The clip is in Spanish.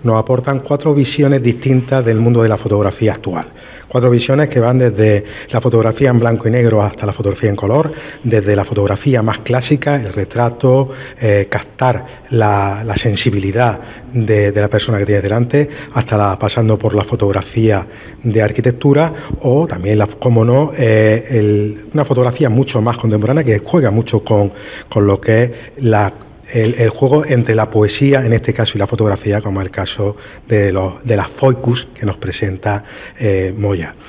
nos aportan 4 visiones distintas del mundo de la fotografía actual. 4 visiones que van desde la fotografía en blanco y negro hasta la fotografía en color, desde la fotografía más clásica, el retrato, captar la sensibilidad de la persona que tiene delante, hasta pasando por la fotografía de arquitectura o también, como no, una fotografía mucho más contemporánea que juega mucho con lo que es el juego entre la poesía, en este caso, y la fotografía, como es el caso de las focus que nos presenta Moya.